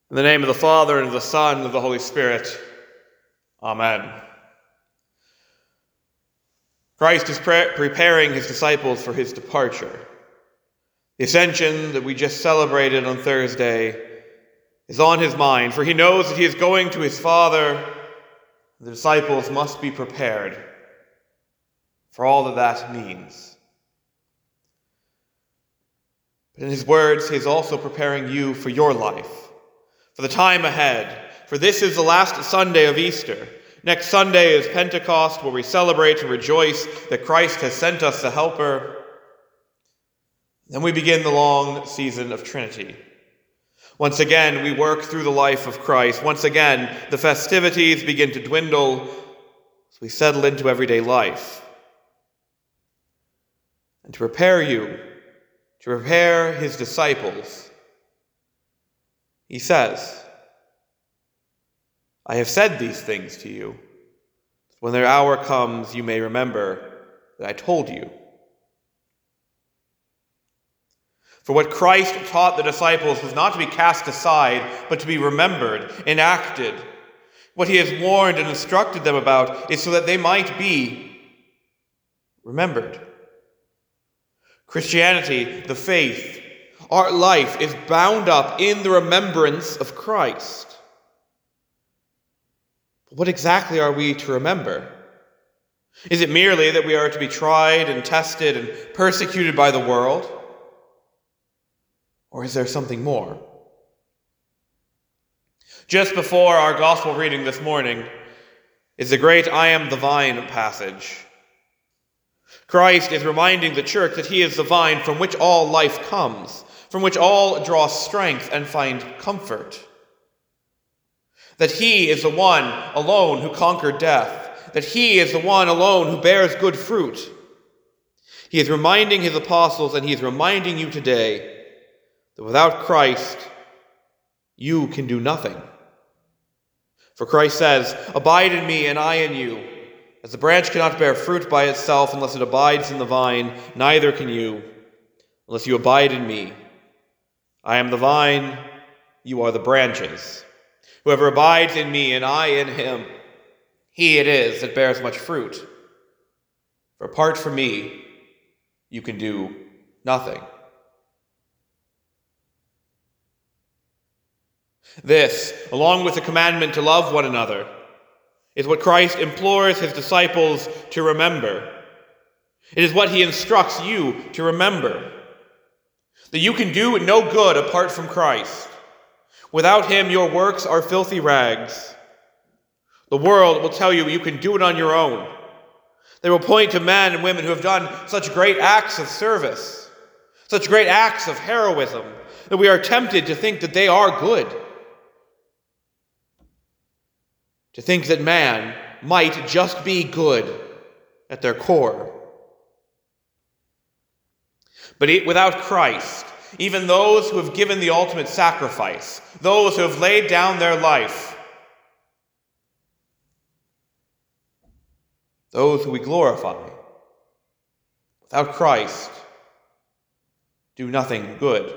In the name of the Father, and of the Son, and of the Holy Spirit. Amen. Christ is preparing his disciples for his departure. The ascension that we just celebrated on Thursday is on his mind, for he knows that he is going to his Father. The disciples must be prepared for all that means. But in his words, he is also preparing you for your life, for the time ahead. For this is the last Sunday of Easter. Next Sunday is Pentecost, where we celebrate and rejoice that Christ has sent us the Helper. Then we begin the long season of Trinity. Once again, we work through the life of Christ. Once again, the festivities begin to dwindle as we settle into everyday life. And to prepare you, to prepare his disciples, he says, I have said these things to you. When their hour comes, you may remember that I told you. For what Christ taught the disciples was not to be cast aside, but to be remembered, enacted. What he has warned and instructed them about is so that they might be remembered. Christianity, the faith, our life is bound up in the remembrance of Christ. But what exactly are we to remember? Is it merely that we are to be tried and tested and persecuted by the world? Or is there something more? Just before our gospel reading this morning is the great I am the vine passage. Christ is reminding the church that he is the vine from which all life comes, from which all draw strength and find comfort. That he is the one alone who conquered death, that he is the one alone who bears good fruit. He is reminding his apostles, and he is reminding you today, that without Christ, you can do nothing. For Christ says, abide in me and I in you. As the branch cannot bear fruit by itself unless it abides in the vine, neither can you unless you abide in me. I am the vine, you are the branches. Whoever abides in me and I in him, he it is that bears much fruit. For apart from me, you can do nothing. This, along with the commandment to love one another, is what Christ implores his disciples to remember. It is what he instructs you to remember. That you can do no good apart from Christ. Without him, your works are filthy rags. The world will tell you you can do it on your own. They will point to men and women who have done such great acts of service, such great acts of heroism, that we are tempted to think that they are good. To think that man might just be good at their core. But without Christ, even those who have given the ultimate sacrifice, those who have laid down their life, those who we glorify, without Christ, do nothing good.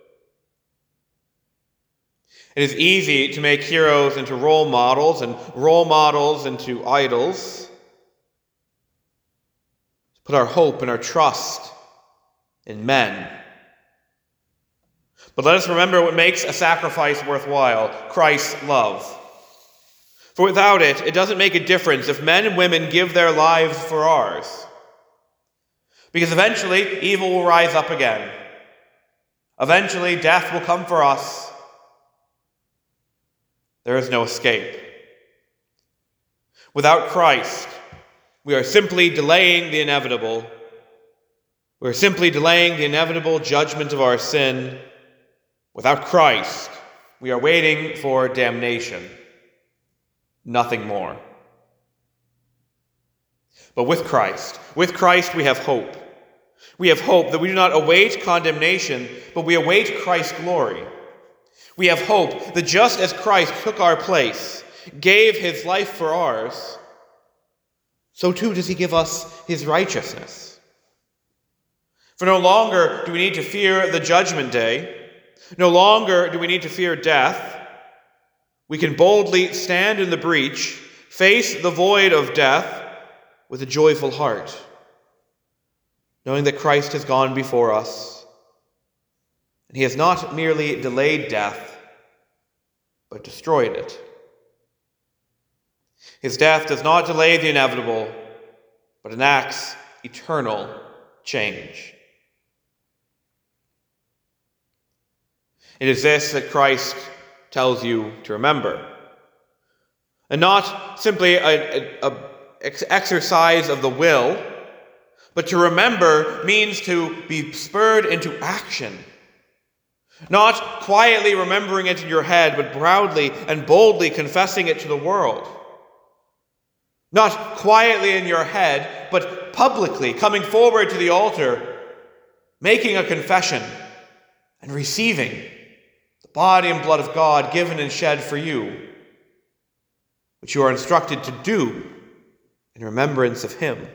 It is easy to make heroes into role models and role models into idols. To put our hope and our trust in men. But let us remember what makes a sacrifice worthwhile: Christ's love. For without it, it doesn't make a difference if men and women give their lives for ours. Because eventually, evil will rise up again. Eventually, death will come for us. There is no escape. Without Christ, we are simply delaying the inevitable. We are simply delaying the inevitable judgment of our sin. Without Christ, we are waiting for damnation. Nothing more. But with Christ we have hope. We have hope that we do not await condemnation, but we await Christ's glory. We have hope that just as Christ took our place, gave his life for ours, so too does he give us his righteousness. For no longer do we need to fear the judgment day. No longer do we need to fear death. we can boldly stand in the breach, face the void of death with a joyful heart, knowing that Christ has gone before us, and he has not merely delayed death, but destroyed it. His death does not delay the inevitable, but enacts eternal change. It is this that Christ tells you to remember, and not simply an exercise of the will, but to remember means to be spurred into action. Not quietly remembering it in your head, but proudly and boldly confessing it to the world. Not quietly in your head, but publicly coming forward to the altar, making a confession, and receiving the body and blood of God given and shed for you, which you are instructed to do in remembrance of him.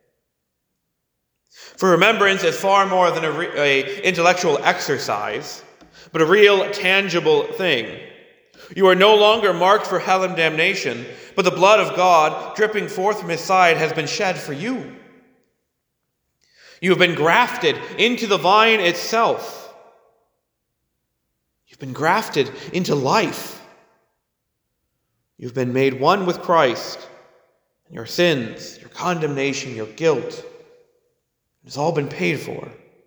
For remembrance is far more than an intellectual exercise, but a real, tangible thing. You are no longer marked for hell and damnation, but the blood of God, dripping forth from his side, has been shed for you. You have been grafted into the vine itself. You've been grafted into life. You've been made one with Christ, and your sins, your condemnation, your guilt, it has all been paid for.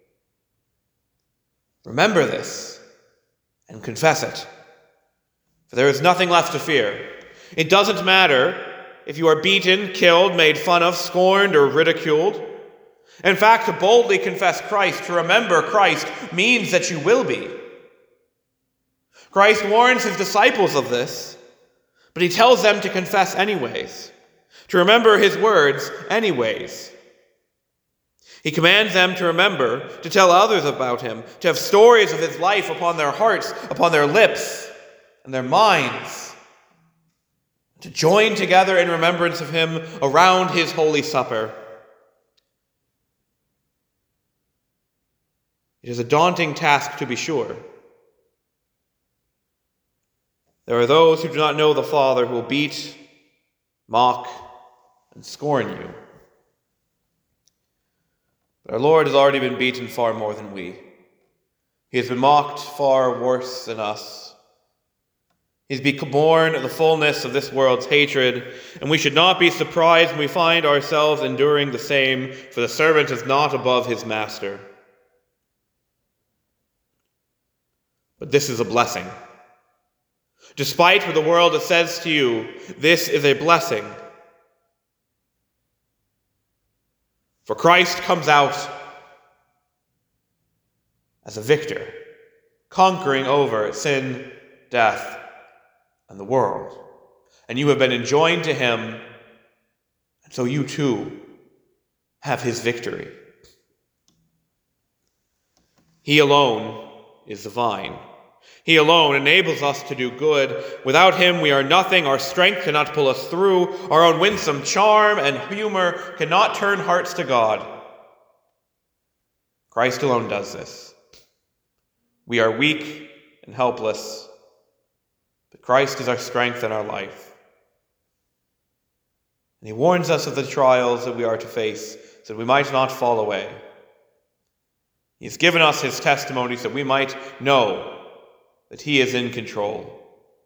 Remember this and confess it, for there is nothing left to fear. It doesn't matter if you are beaten, killed, made fun of, scorned, or ridiculed. In fact, to boldly confess Christ, to remember Christ, means that you will be. Christ warns his disciples of this, but he tells them to confess anyways, to remember his words anyways. He commands them to remember, to tell others about him, to have stories of his life upon their hearts, upon their lips, and their minds, to join together in remembrance of him around his holy supper. It is a daunting task, to be sure. There are those who do not know the Father who will beat, mock, and scorn you. But our Lord has already been beaten far more than we. He has been mocked far worse than us. He's borne the fullness of this world's hatred, and we should not be surprised when we find ourselves enduring the same, for the servant is not above his master. But this is a blessing. Despite what the world says to you, this is a blessing. For Christ comes out as a victor, conquering over sin, death, and the world. And you have been enjoined to him, and so you too have his victory. He alone is the vine. He alone enables us to do good. Without him we are nothing. Our strength cannot pull us through. Our own winsome charm and humor cannot turn hearts to God. Christ alone does this. We are weak and helpless, but Christ is our strength and our life. And he warns us of the trials that we are to face so that we might not fall away. He has given us his testimony so we might know that he is in control.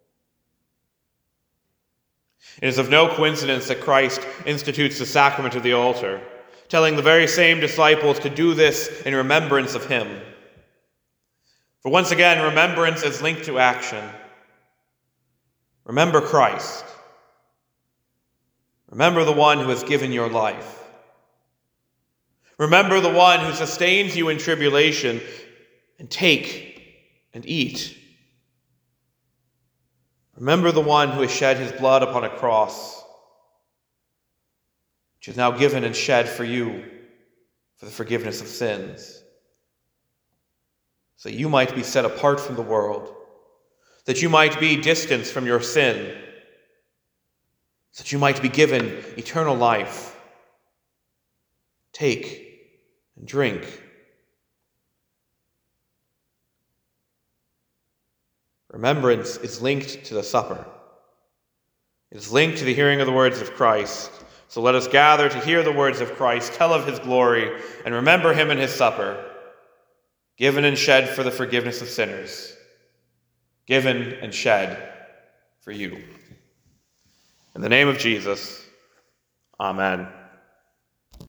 It is of no coincidence that Christ institutes the sacrament of the altar, telling the very same disciples to do this in remembrance of him. For once again, remembrance is linked to action. Remember Christ. Remember the one who has given your life. Remember the one who sustains you in tribulation, and take and eat. Remember the one who has shed his blood upon a cross, which is now given and shed for you for the forgiveness of sins, so that you might be set apart from the world, that you might be distanced from your sin, so that you might be given eternal life. Take and drink. remembrance is linked to the supper. It is linked to the hearing of the words of Christ. So let us gather to hear the words of Christ, tell of his glory, and remember him in his supper, given and shed for the forgiveness of sinners, given and shed for you. In the name of Jesus, amen.